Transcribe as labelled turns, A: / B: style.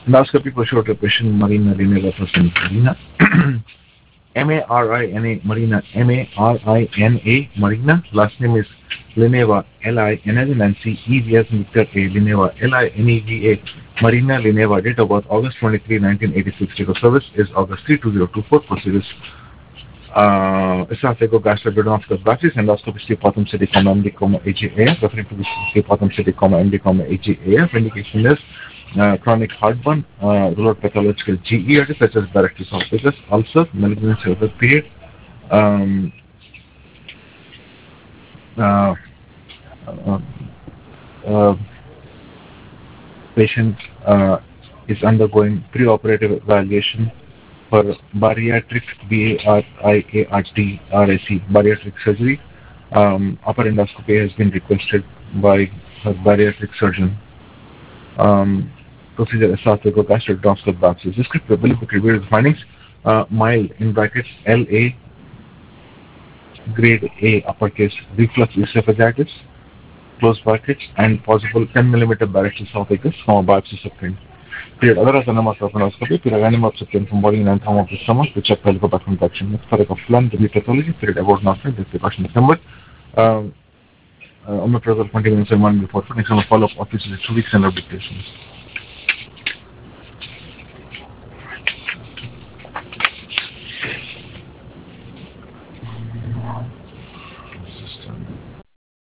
A: Endoscopy for short repression, Marina Lineva person, Marina. Marina, Marina, Marina, Marina. Last name is Lineva, Lin as in Nancy, E as in Victor A, Lineva, Lineva, Marina Lineva. Date of birth August 23, 1986. Date of service is August 3, 2024. Procedures esophagogastrobronchial bronchitis, endoscopy Stepatum city, MD, AGAF, referring to the Stepatum city, MD, AGAF. Indication is chronic heartburn, rural pathological GERD such as Barrett's esophagus, ulcer, malignancy of the period, um, uh, uh, uh, patient is undergoing preoperative evaluation for bariatric, BARIART, bariatric surgery. Upper endoscopy has been requested by her bariatric surgeon. Procedure esophagogastric endoscope biopsy. This script will be reviewed the findings. Mild in brackets LA grade A uppercase reflux esophagitis close brackets and possible 10 millimeter Barrett's esophagus from a biopsy subprint. Period. Other as anoma of endoscopy, period anema of subprint from body and thumb of the stomach to check helicobacter infection. Next period of phlegm, the pathology, period about nothing, this precaution December. Omeprazole 20 minutes a month before. Next one follow-up office is 2 weeks and dictations.